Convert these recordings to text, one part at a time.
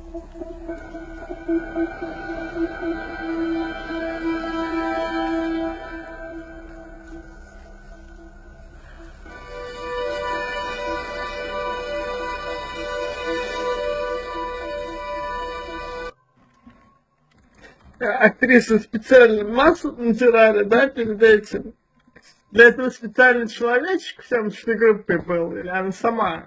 Актриса специально масло натирали, да, перед этим? Для этого специальный человечек в съемочной группе был, или она сама?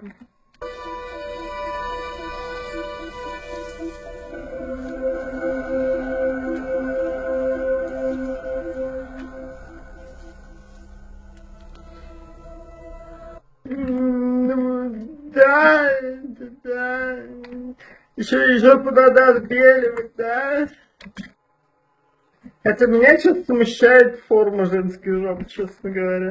Да, да. Еще куда надо беливать, да? Хотя меня что-то смущает форма женской жопы, честно говоря.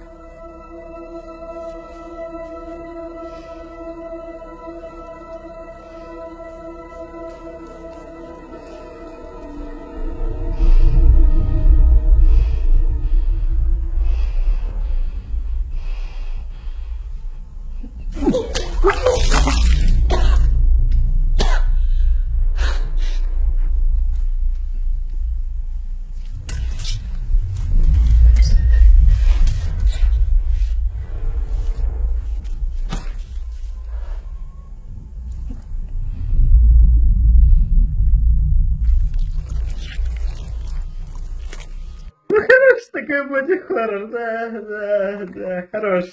Ну, хороший такой боди-хоррор, да, хороший.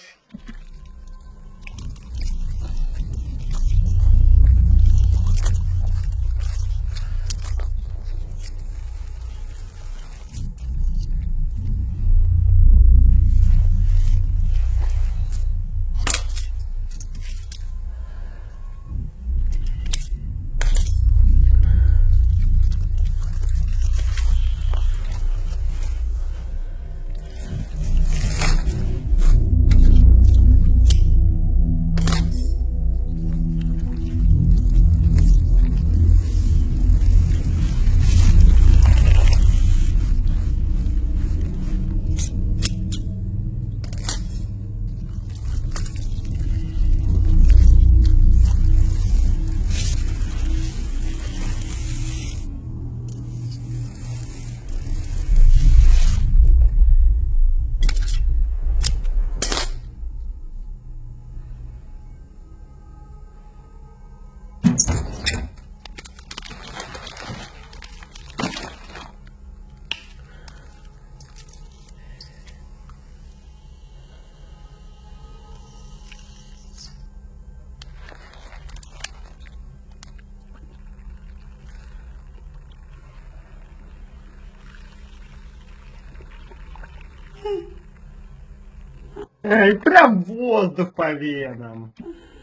Эй, прям воздух по венам.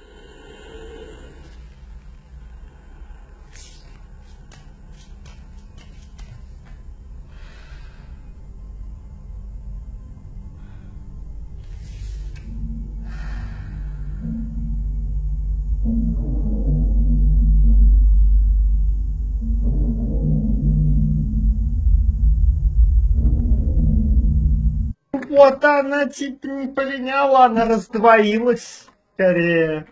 Вот она типа не полиняла, она раздвоилась скорее.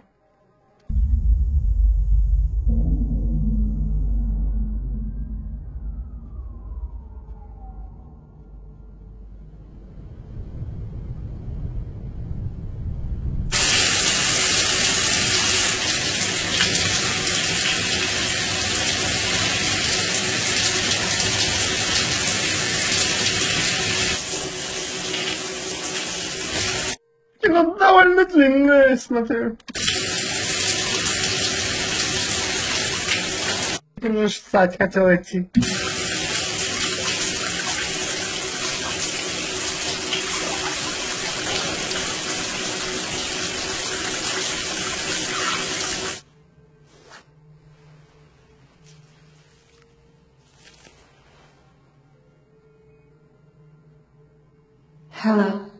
Кино довольно длинное, смотрю. Немножко ссать хотел идти. Hello.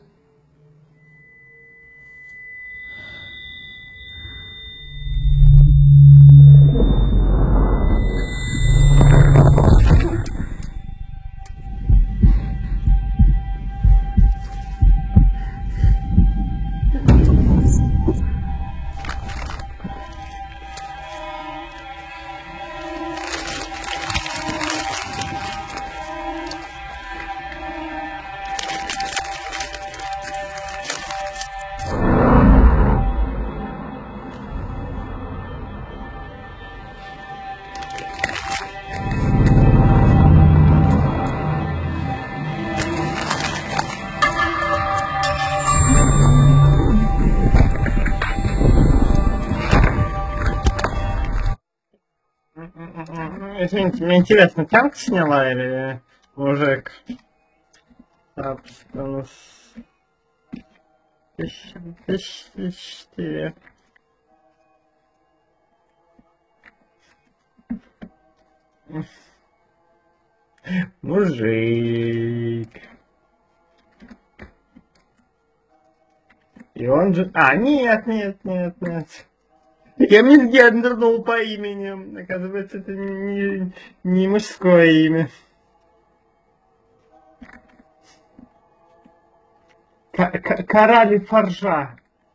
Извините, мне интересно, танк сняла или мужик? Собственно, 1004. Мужик. И он же... А, нет. Я мисгендернул по имени. Оказывается, это не мужское имя. Кораль Форжа.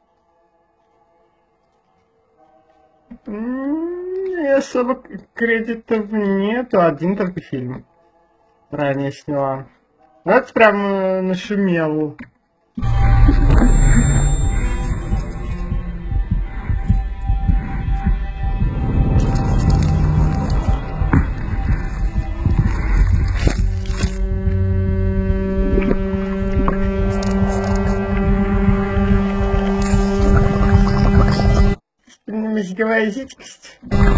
Особо кредитов нету, один только фильм ранее сняла. Вот прям нашумел. Мозговая жидкость.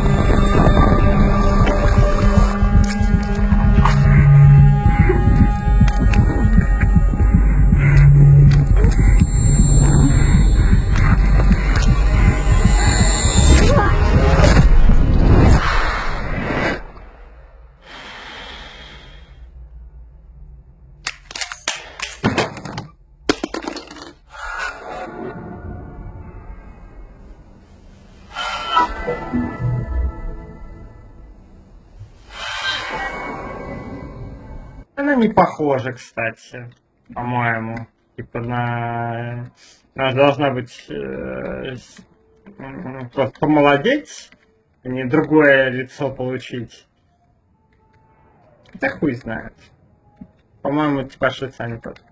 Она не похожа, кстати, по-моему. Типа она должна быть просто помолодеть, а не другое лицо получить. Хотя хуй знает. По-моему, типаж лица не тот.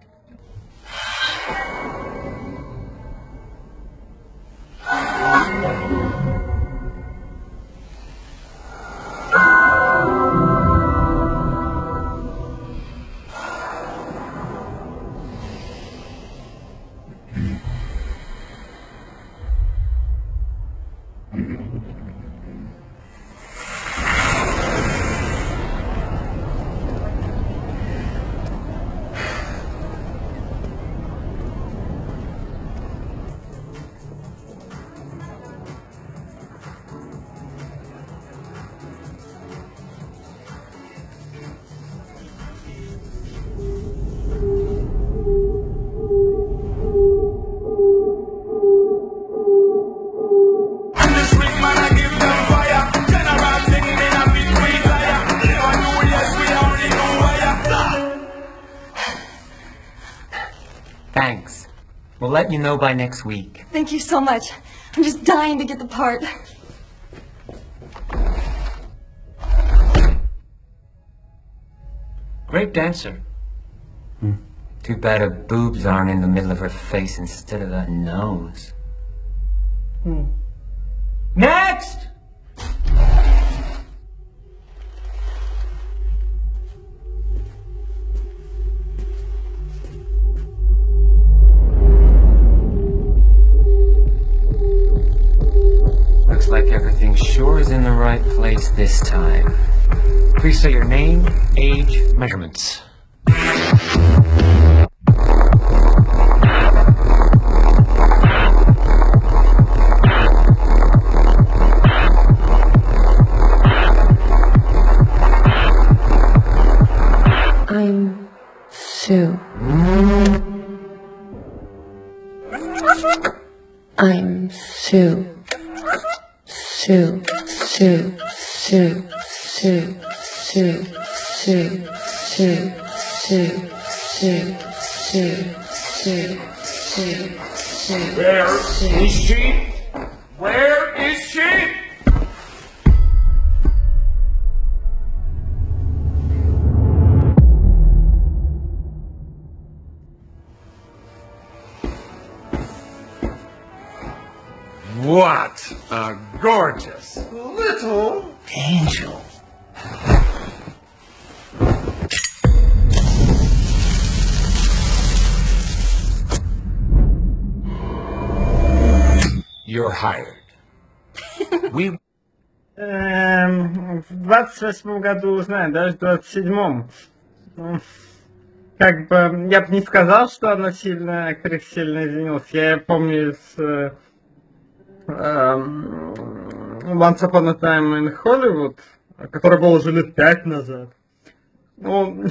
Thanks. We'll let you know by next week. Thank you so much. I'm just dying to get the part. Great dancer. Too bad her boobs aren't in the middle of her face instead of that nose. Next! Looks like everything sure is in the right place this time. Please say your name, age, measurements. I'm Sue. I'm Sue. Sue, Sue, Sue, Sue, Sue, Sue, Sue, Sue, Sue, Sue, Sue, Sue, Sue. Where is she? Where is she? What a gorgeous little Angel. You're hired. We В 28 году узнаю, даже в 27-м. Ну, как бы, я бы не сказал, что она актриса сильно изменилась. Я помню из Once Upon a Time in Hollywood, который был уже лет 5 назад. Ну,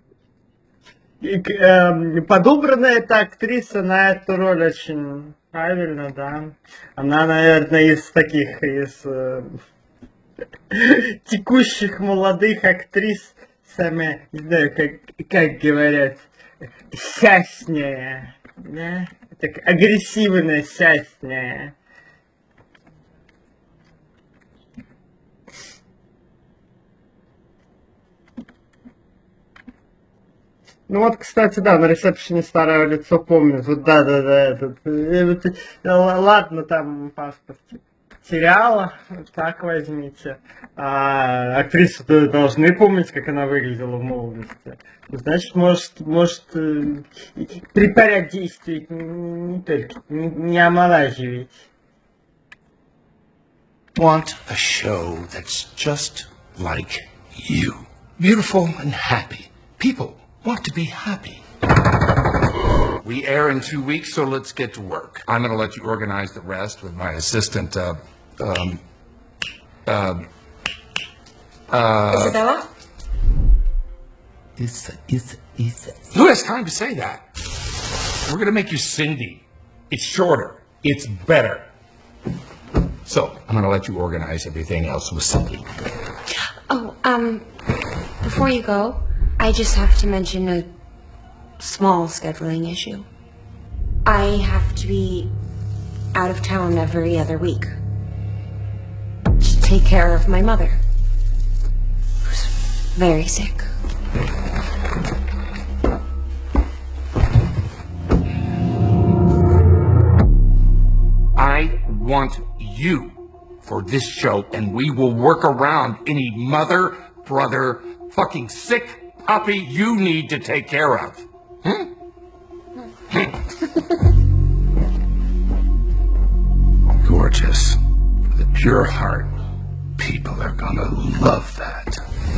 подобранная эта актриса на эту роль очень правильно, да. Она, наверное, из таких, текущих молодых актрис, самая, не знаю, как говорят, счастная, да? Так, агрессивная, счастная. Ну вот, кстати, да, на ресепшене старое лицо помню. Вот, да, ладно, там паспорт сериала, так возьмите. А актрису должны помнить, как она выглядела в молодости. Значит, может притворять действий, не только, не омолаживать. Want a show that's just like you. Beautiful and happy. People want to be happy. We air in 2 weeks, so let's get to work. I'm going to let you organize the rest with my assistant, Isabella? Who has time to say that? We're going to make you Cindy. It's shorter. It's better. So, I'm going to let you organize everything else with Cindy. Oh, before you go, I just have to mention a small scheduling issue. I have to be out of town every other week to take care of my mother, who's very sick. I want you for this show, and we will work around any mother, brother, fucking sick puppy you need to take care of. Gorgeous. With a pure heart. People are gonna love that.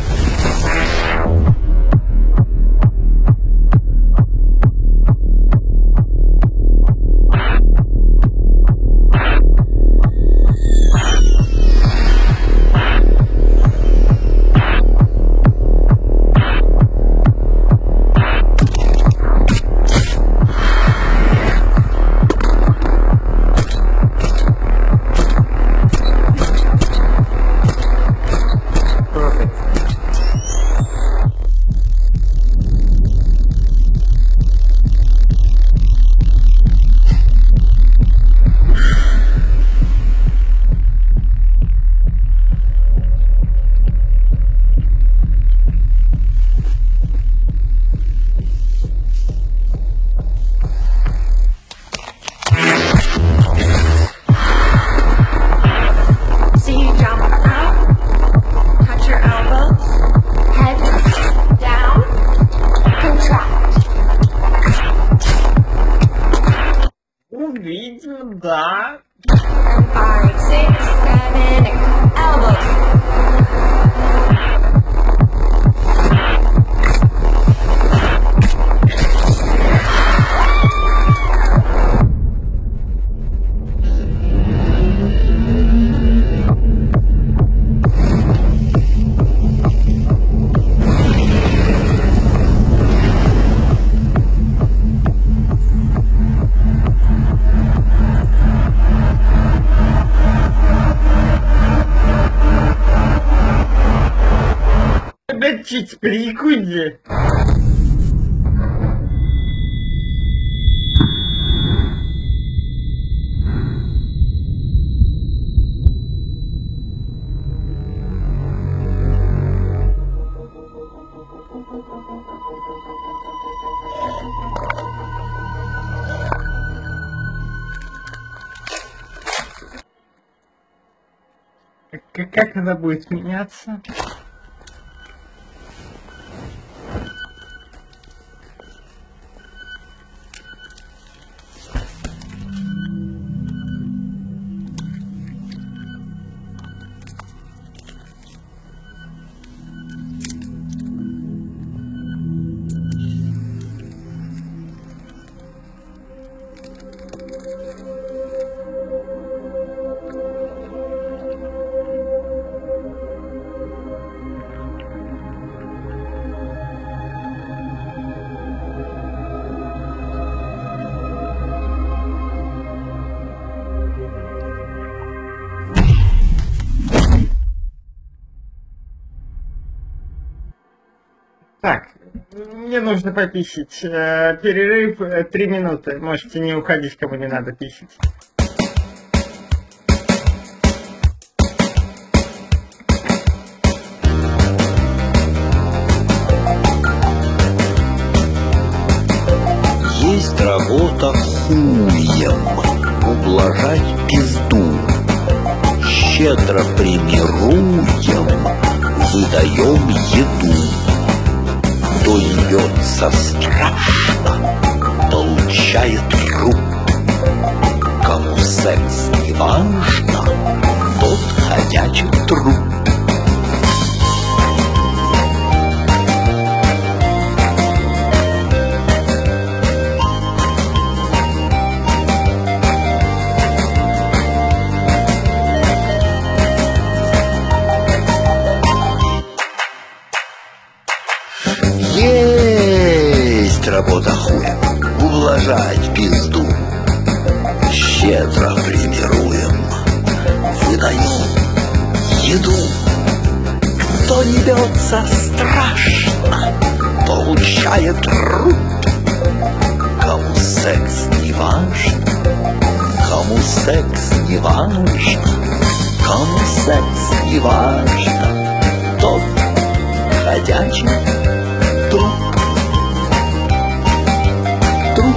Видимо, да. 5, 6, 7, elbows. Опять чуть прикуди. Как она будет меняться? Так, мне нужно пописать. Перерыв 3 минуты. Можете не уходить, кому не надо писать. Есть работа хуем, ублажать пизду. Щедро премируем, выдаем еду. Кто льется страшно, получает труп. Кому секс не важно, тот ходячий труп. Есть работа хуем, ублажать пизду. Щедро премируем, выдаем еду. Кто не бьется страшно, получает труп. Кому секс не важно, кому секс не важно, кому секс не важно, тот ходячий труп. Труп.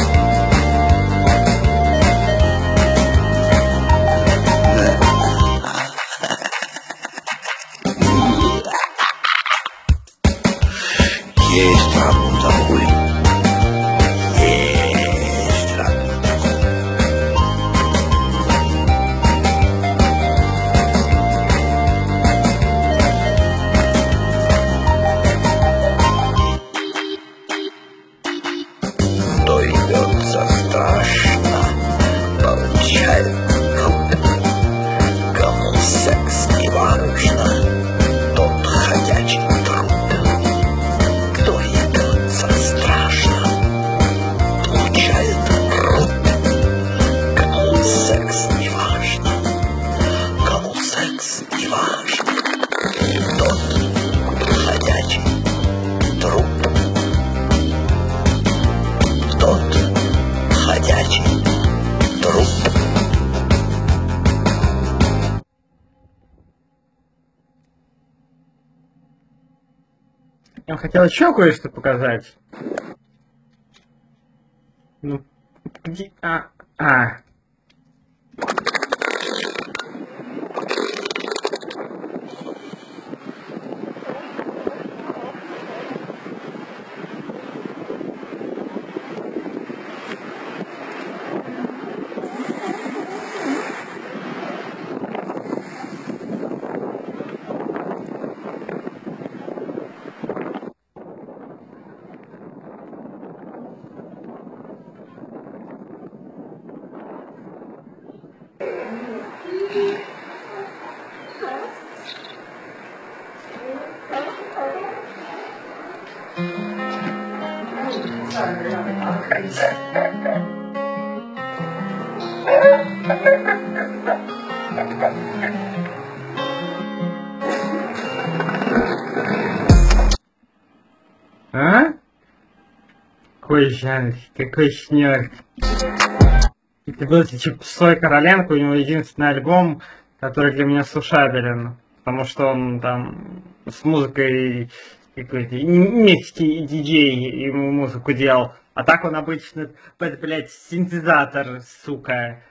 Есть работа хуй. Есть работа хуй. Кто идется страшно, получает труп. Кому секс не важно, тот ходячий труп. Кто идется страшно, получает труп. Кому секс не важно, кому секс не важно, тот ходячий труп. Тот ходячий труп. Я хотел еще кое-что показать. Ну, где... А? Какой жаль, какой шнёрк. Это был Цой Короленко, у него единственный альбом, который для меня слушабелен, потому что он там с музыкой какой-то немецкий диджей ему музыку делал, а так он обычно, блядь, синтезатор, сука.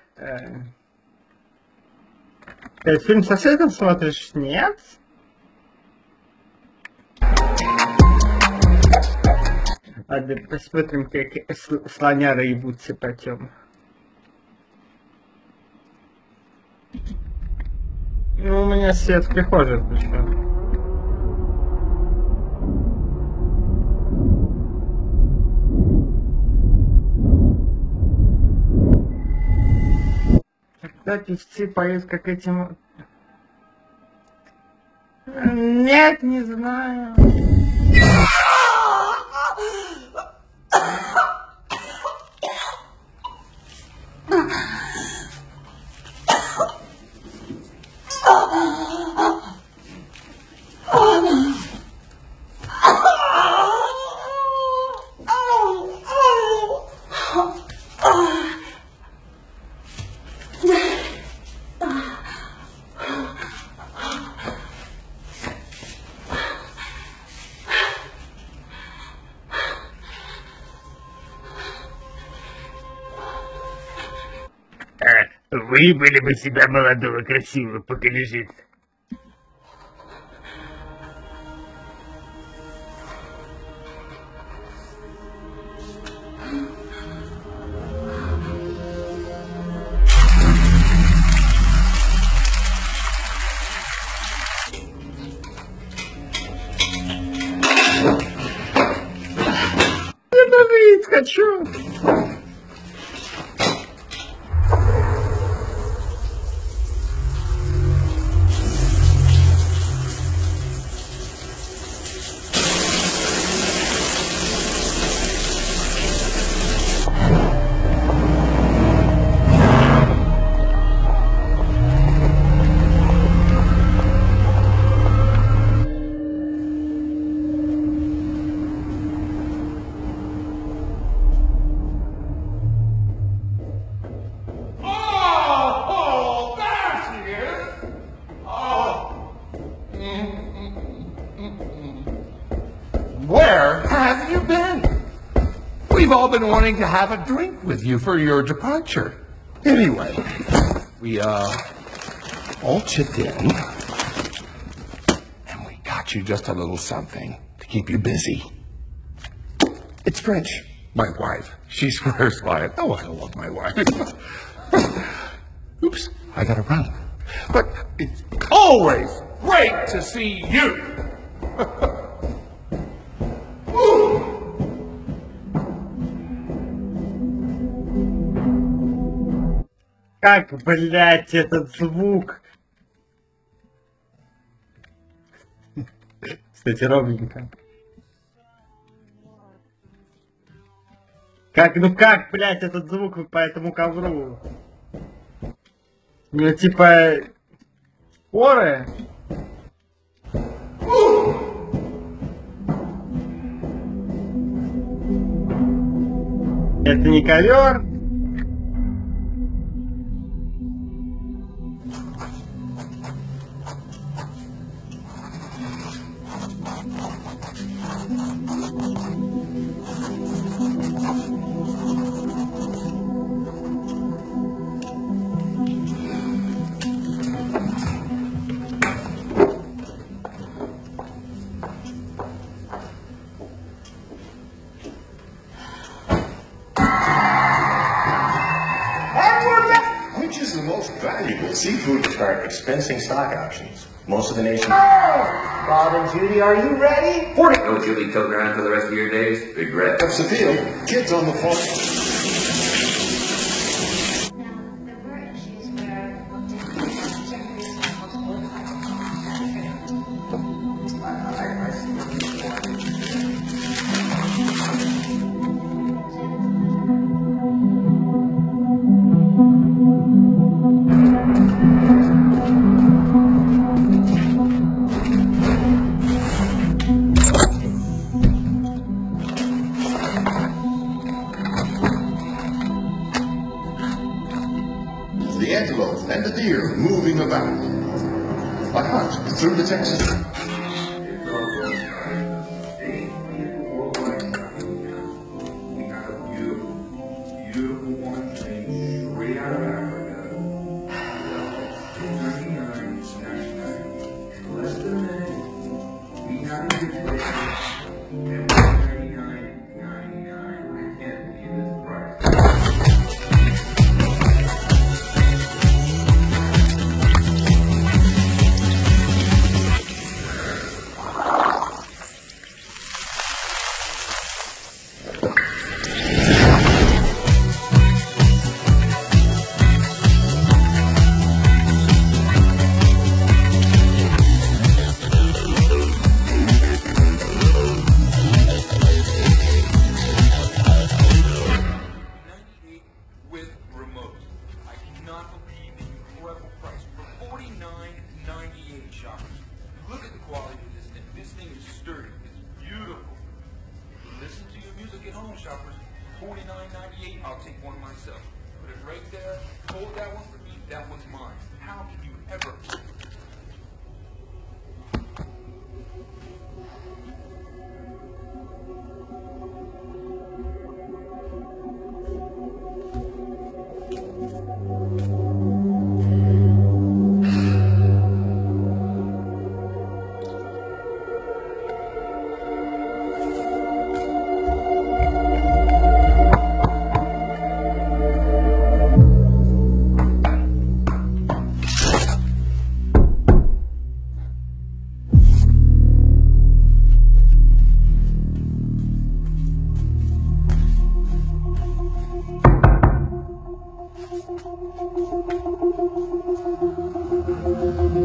Ты фильм со светом смотришь? Нет? Ладно, посмотрим, как слоняры ебутся потом. Ну, у меня свет в прихожей включен. Когда певцы поют, как этим... Нет, не знаю. Выбили бы себя молодого, красивого, пока лежит. Я даже есть хочу. Where have you been? We've all been wanting to have a drink with you for your departure. Anyway, we, all chipped in, and we got you just a little something to keep you busy. It's French, my wife. She swears by it. Oh, I love my wife. Oops, I gotta run. But it's always great to see you. Как, блядь, этот звук? Кстати, ровненько. Как, ну как, блядь, этот звук по этому ковру? Ну, типа... Споры? Это не ковер? Which is the most valuable seafood to start expensing stock options? Most of the nation. Bob and Judy, are you ready? Know what you'll be toting around for the rest of your days? Regret. That's the field. Kids on the phone. Now, there were issues where I looked into checkers multiple The antelope and the deer moving about. A hunt through the Texas. Shoppers, $49.98. I'll take one myself. Put it right there. Hold that one for me. That one's mine. How can you ever?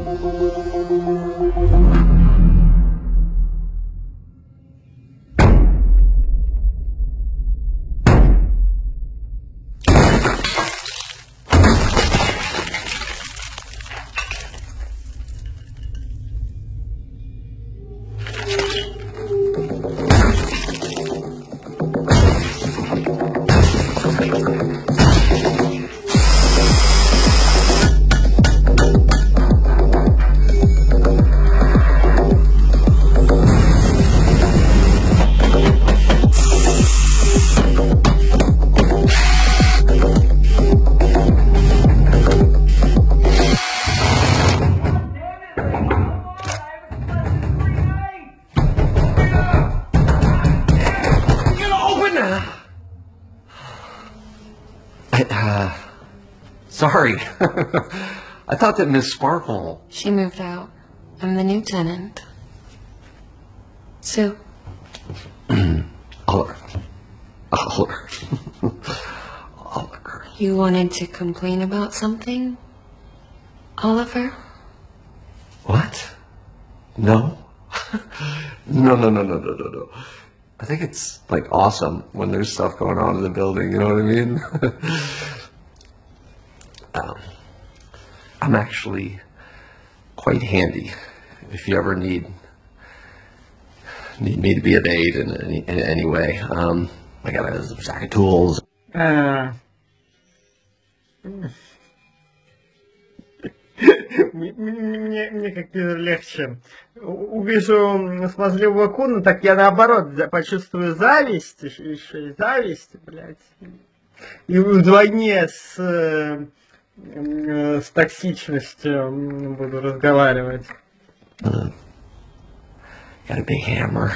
Sorry. I thought that Miss Sparkle... She moved out. I'm the new tenant. Sue. Oliver. Oliver. Oliver. You wanted to complain about something, Oliver? What? No? No. I think it's, like, awesome when there's stuff going on in the building, you know what I mean? I'm actually quite handy if you ever need me to be of aid in any way. I got a sack of tools. Мне как-то легче. Увижу смазливого куна, так я наоборот почувствую зависть, еще и зависть, блядь. И вдвойне с токсичностью буду разговаривать. Got a big hammer.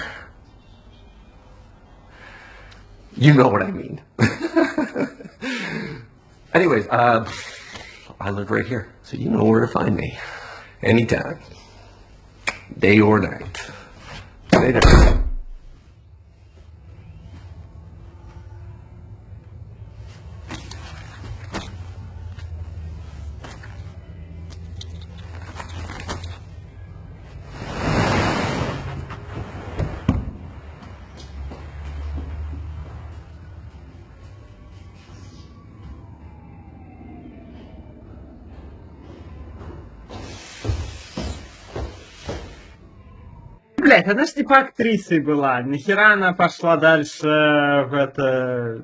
You know what I mean. Anyways, I live right here, so you know where to find me. Anytime. Day or night. Later. Блять, она ж типа актрисой была. Нахера она пошла дальше в это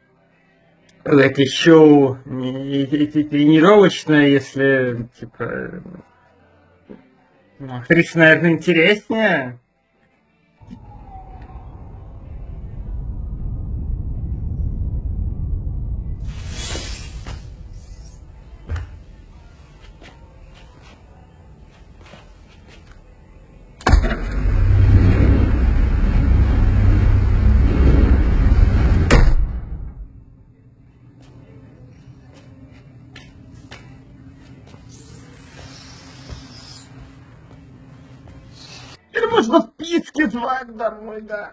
шоу тренировочное, если типа актриса, наверное, интереснее. Можно вписки звать домой, да.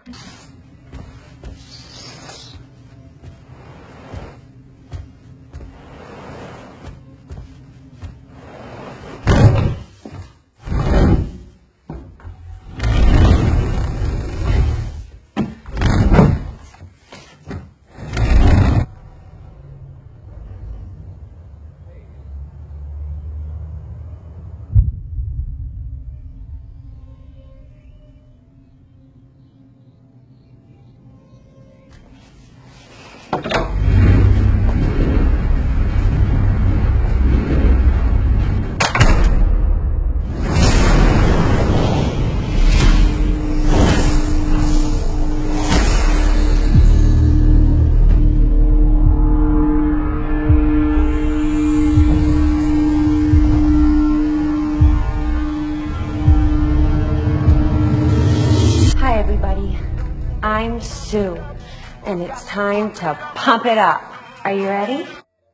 I'm Sue, and it's time to pump it up. Are you ready?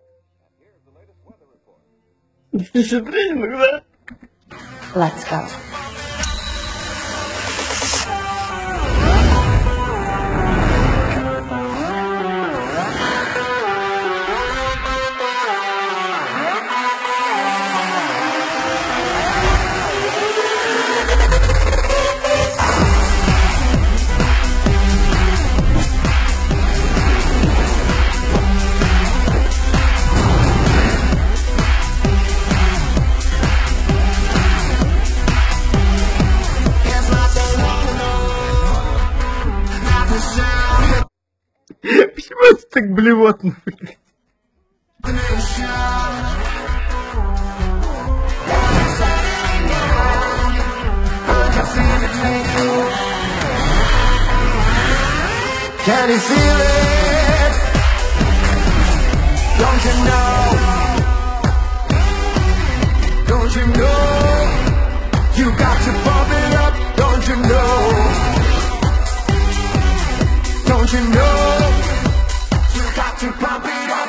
Let's go. Так блевотно. Can you feel it? Don't you know? Don't you know? You got to pump it up, don't you know? Don't you know? You got to pump it up.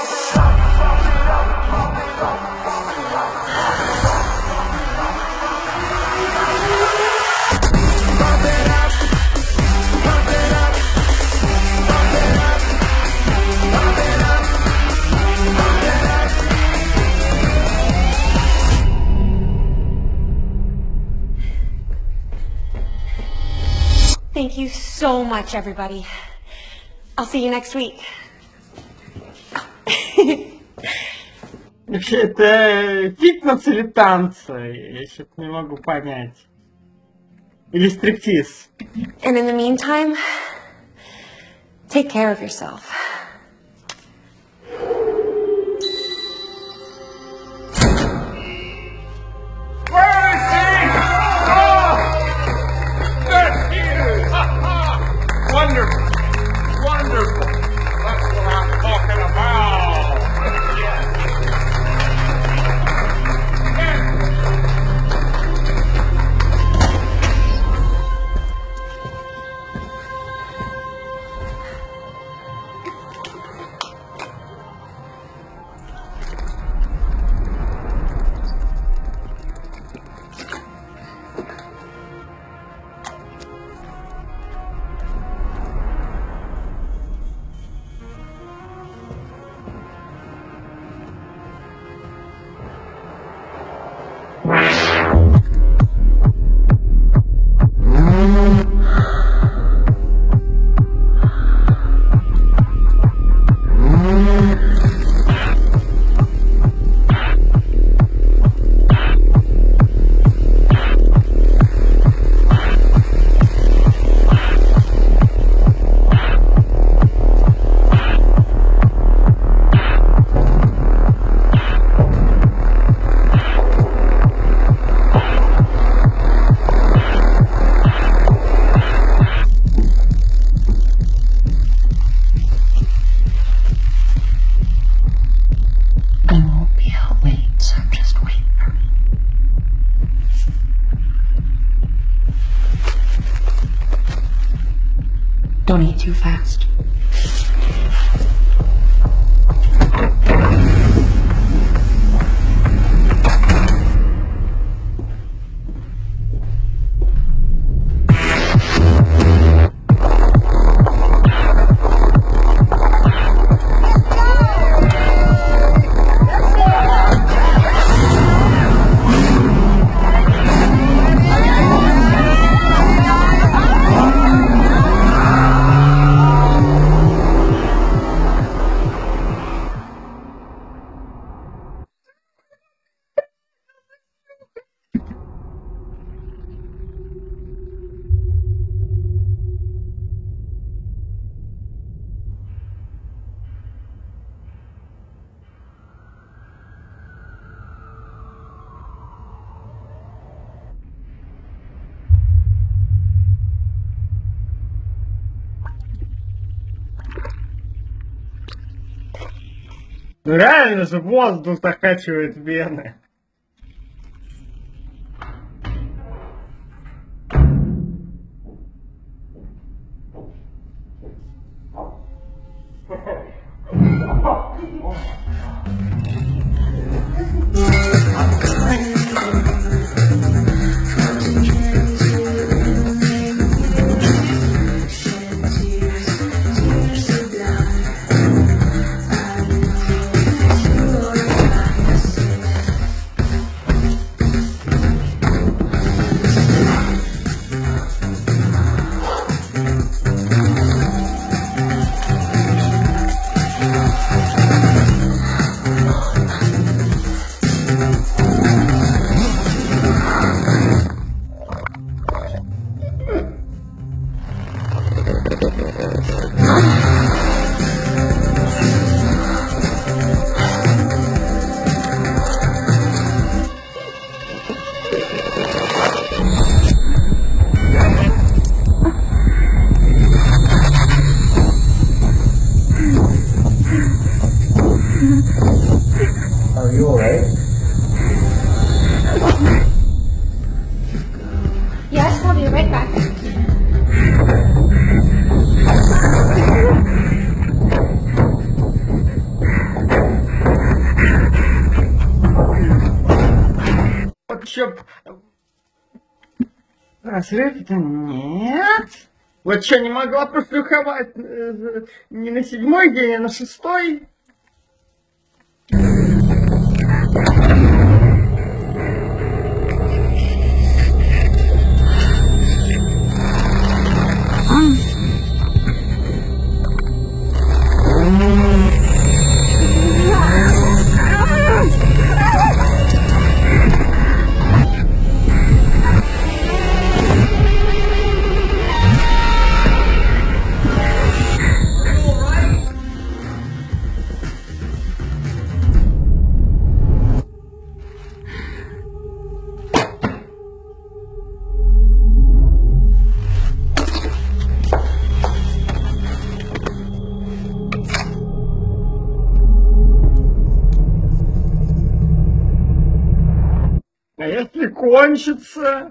Thank you so much, everybody. I'll see you next week. Вообще, это фитнес или танцы? Я что-то не могу понять. Или стриптиз? And in the meantime, take care of yourself. Wonderful. Wonderful. That's what I'm talking about. Don't eat too fast. Ну реально же воздух закачивает вены. еще... Разрыв-то нет. Вот что, не могла прошлюховать не на 7-й день, а на 6-й? А если кончится?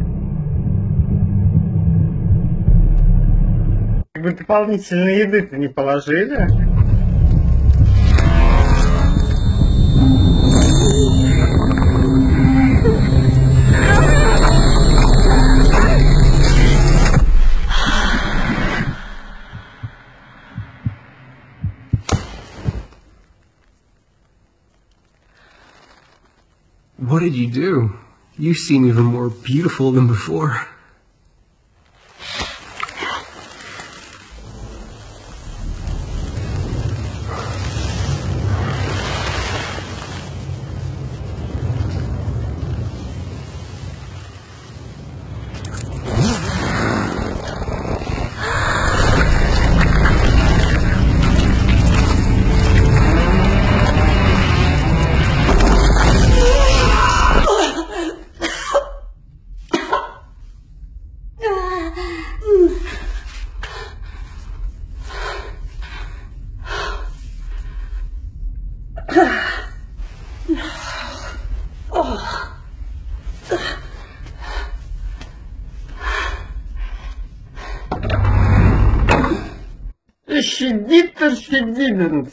Как бы дополнительной еды-то не положили? What did you do? You seem even more beautiful than before. Щадит-то щадит.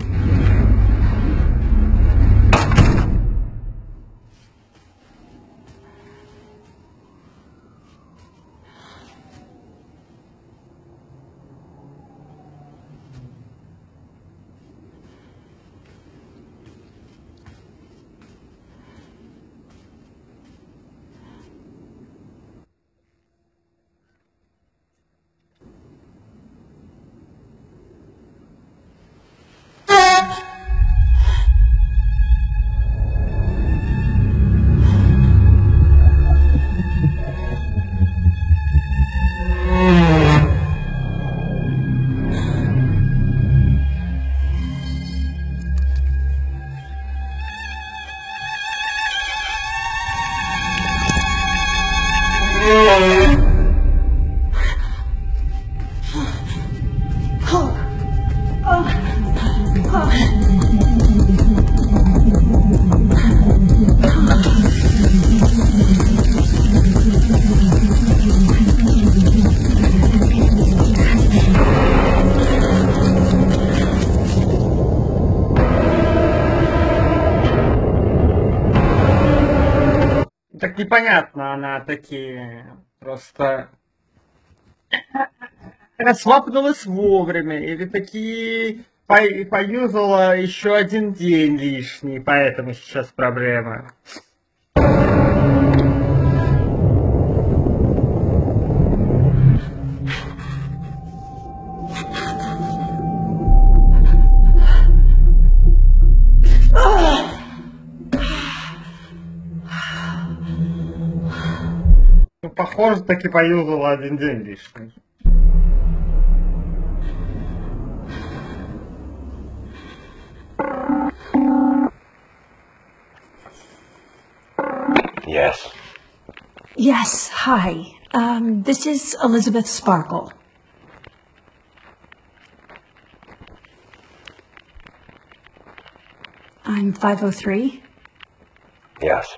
Так непонятно, она такие просто свапнулась вовремя, или такие поюзала еще один день лишний, поэтому сейчас проблема. Ну, похоже, таки поюзала один день лишний. Yes. Yes, hi. This is Elizabeth Sparkle. I'm 503. Yes.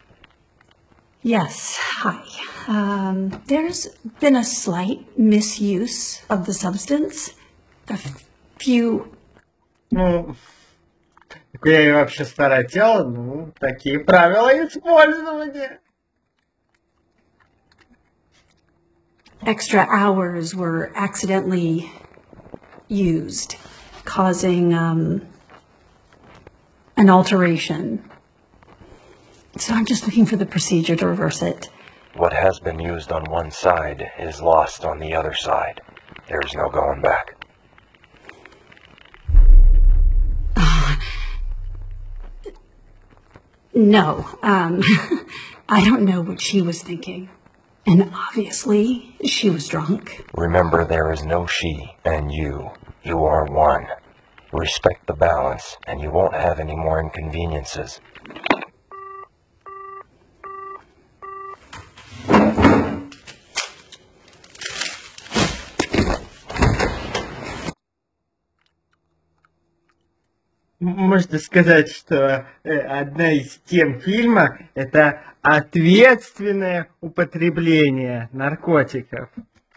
Yes, hi. There's been a slight misuse of the substance. A few... Ну, Какое я вообще старое тело? Ну, такие правила использования. Extra hours were accidentally used, causing an alteration. So I'm just looking for the procedure to reverse it. What has been used on one side is lost on the other side. There's no going back. No, I don't know what she was thinking. And obviously, she was drunk. Remember, there is no she and you. You are one. Respect the balance, and you won't have any more inconveniences. Можно сказать, что одна из тем фильма — это ответственное употребление наркотиков.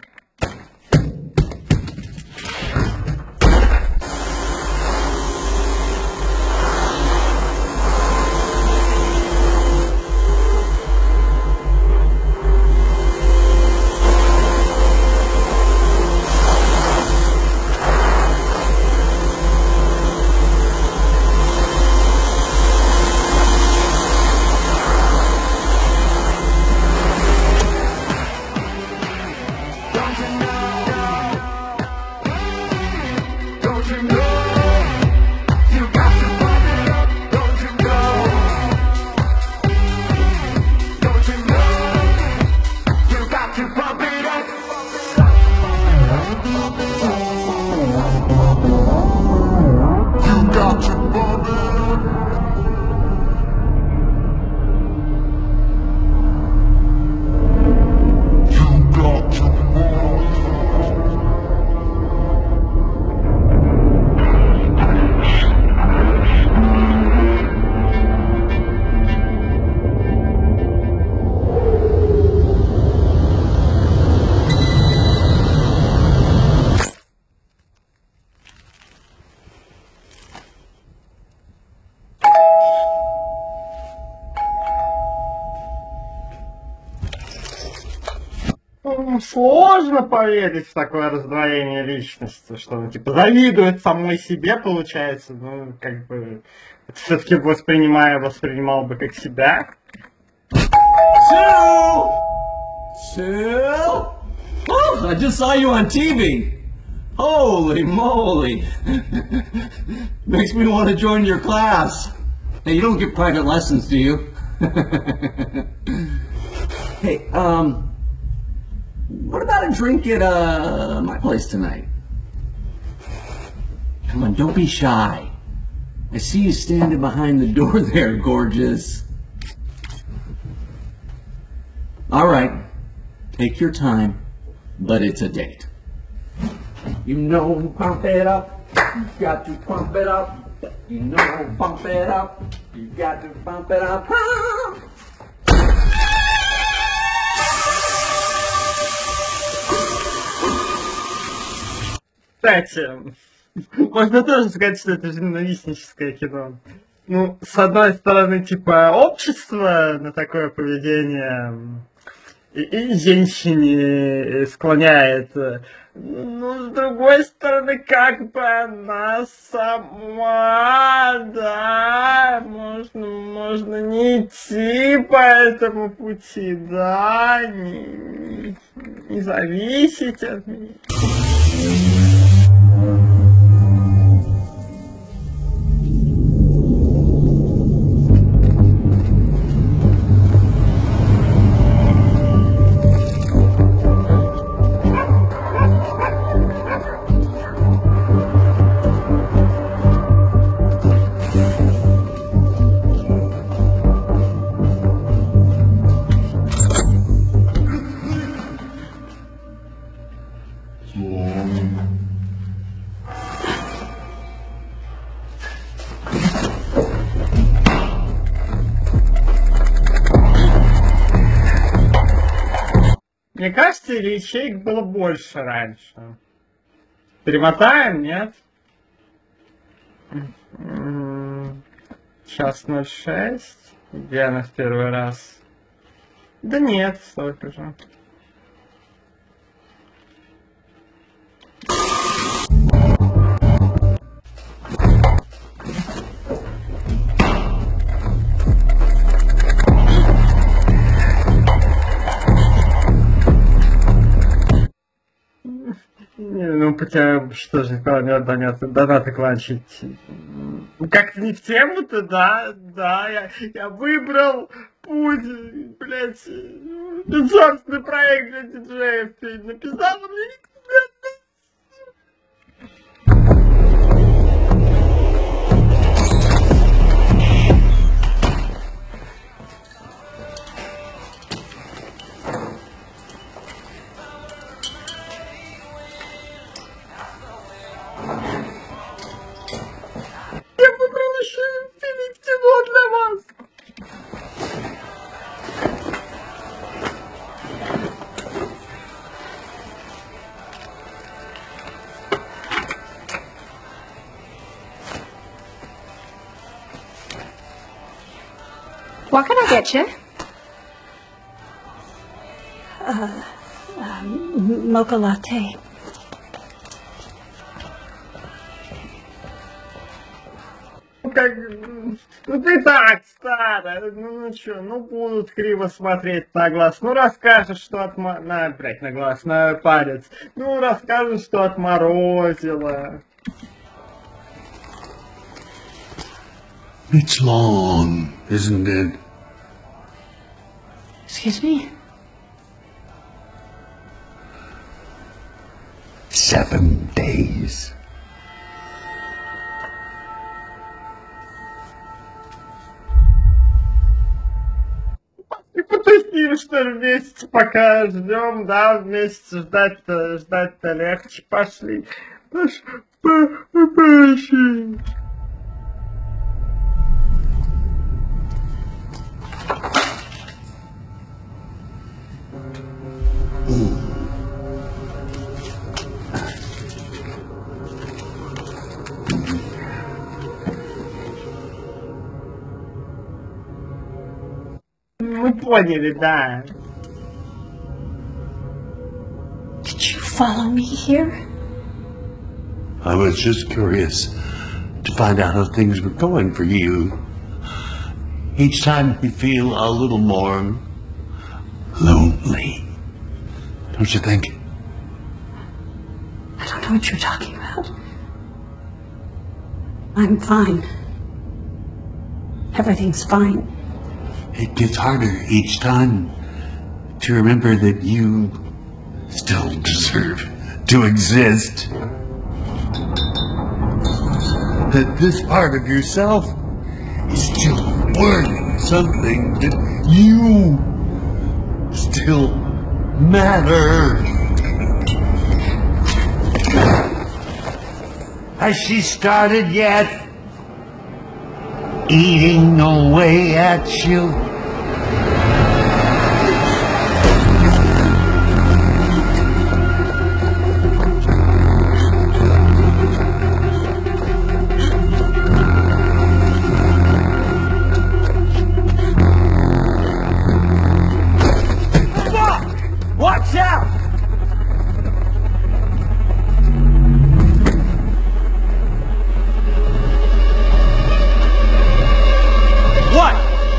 Сложно поверить в такое раздвоение личности, что типа завидует самой себе, получается, ну, как бы, все-таки воспринимал бы как себя. Sue! Oh, I just saw you on TV. Holy moly. Makes me want to join your class. Hey, you don't get private lessons, do you? Hey, what about a drink at my place tonight? Come on, don't be shy. I see you standing behind the door there, gorgeous. All right, take your time, but it's a date. You know, pump it up. You got to pump it up. You know, pump it up. You got to pump it up. Кстати, можно тоже сказать, что это же ненавистническое кино. Ну, с одной стороны, типа, общество на такое поведение и женщине склоняет. Ну, с другой стороны, как бы она сама, да, можно не идти по этому пути, да, не зависеть от меня. Мне кажется, или ячеек было больше раньше. Перемотаем, нет? Час 06. Где она в первый раз? Да нет, столько же. Ну, хотя, что же, донаты кланчить. Как-то не в тему-то, да, я выбрал путь, блядь, собственный проект для диджеев, ты написал мне. Я выбрал еще Infinity War для вас. What can I get you? Mocha latte. Как, ну ты так старая, ну чё, ну будут криво смотреть на глаз, ну расскажешь, что на глаз, на палец, ну расскажешь, что отморозила. It's long, isn't it? Excuse me? 7 days. И потусим, что ли, месяц, пока ждем, да, месяц ждать-то легче, пошли. Пошли. Мы поняли, да. Did you follow me here? I was just curious to find out how things were going for you. Each time you feel a little more lonely, don't you think? I don't know what you're talking about. I'm fine. Everything's fine. It gets harder each time to remember that you still deserve to exist. That this part of yourself is still worth something, that you still matter. Has she started yet? Eating away at you? Watch out! What?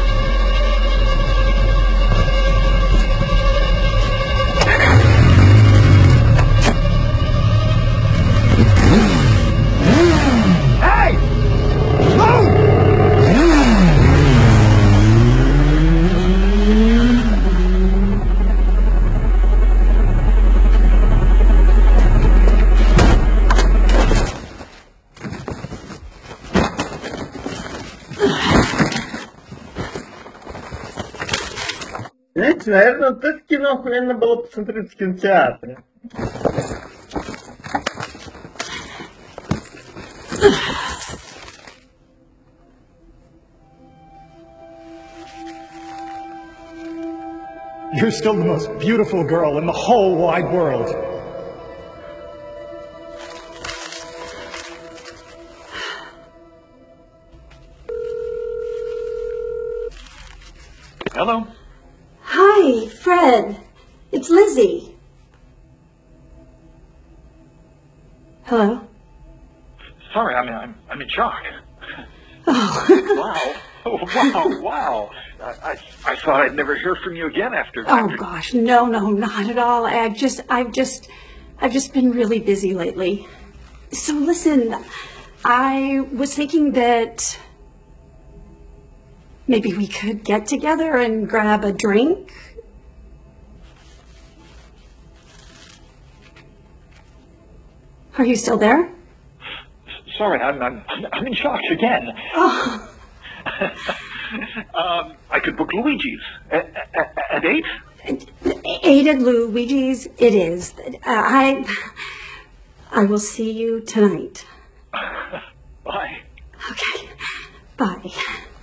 Hey! Move! Знаете, наверное, вот это кино охуенно было посмотреть в кинотеатре. You're still the most beautiful girl in the whole wide world. Hi, Fred. It's Lizzie. Hello? Sorry, I'm in shock. Oh. Wow. Oh, wow. I thought I'd never hear from you again after. Oh gosh, no, not at all. I've just been really busy lately. So listen, I was thinking that maybe we could get together and grab a drink. Are you still there? Sorry, I'm in shock again. Oh. I could book Luigi's at 8? 8 at Luigi's, it is. I will see you tonight. Bye. Okay, bye.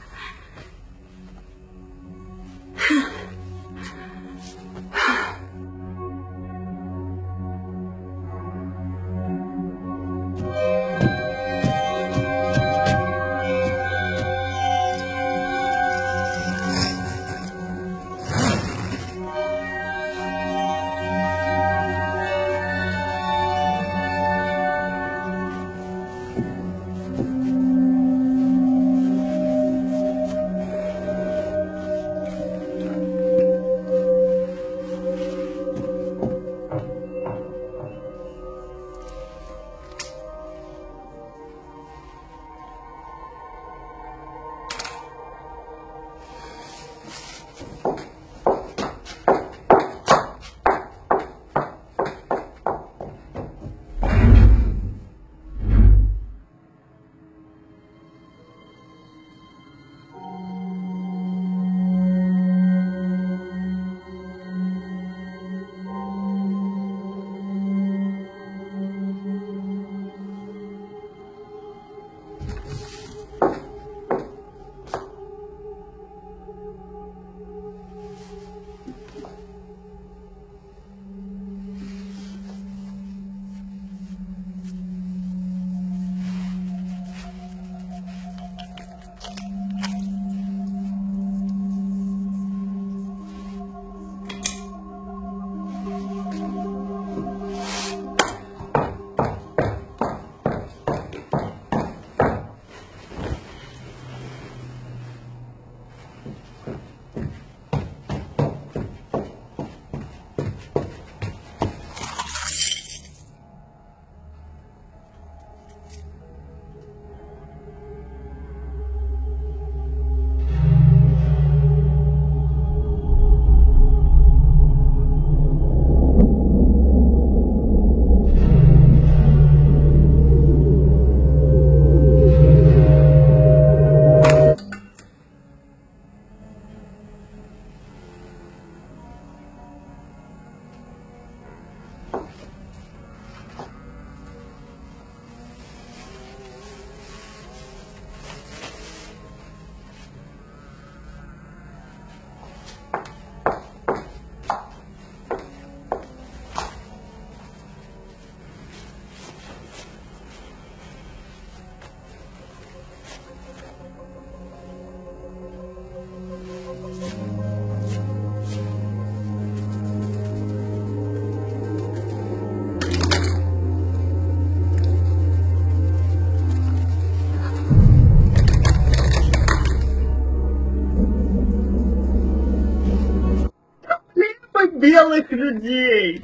Белых людей.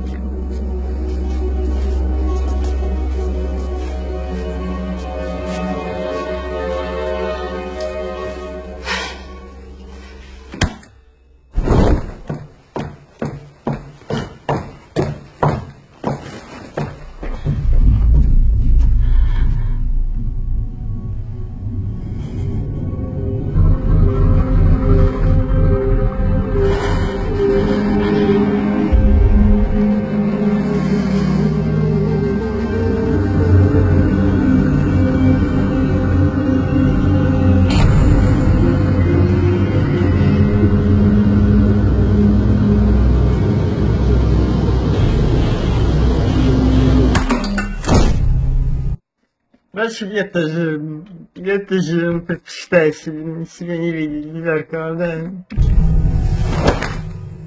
Дальше где-то же предпочитаю себя не видеть в зеркало, да.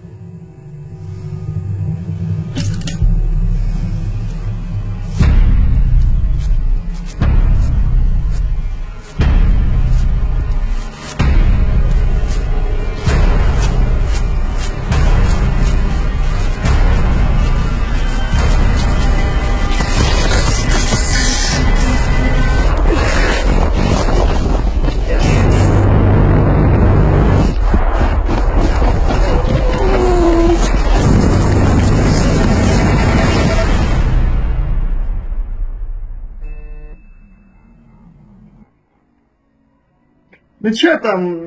Ну что там,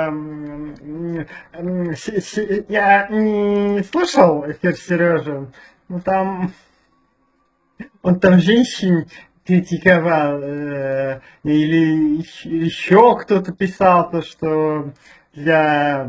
я не слушал эфир Сережи, ну там, он там женщин критиковал, или еще кто-то писал то, что с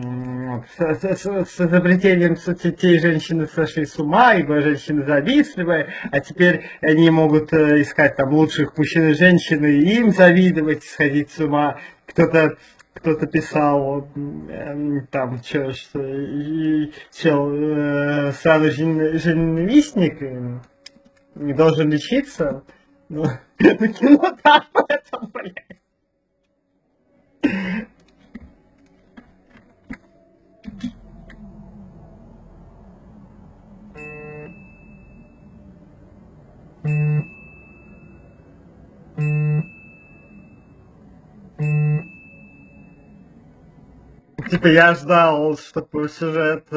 изобретением соцсетей женщины сошли с ума, ибо женщины завистливые, а теперь они могут искать там лучших мужчин и женщин, и им завидовать, сходить с ума. Кто-то писал там, что сразу женевистник не должен лечиться. Ну, кино так в этом, блядь. Типа я ждал, чтобы сюжет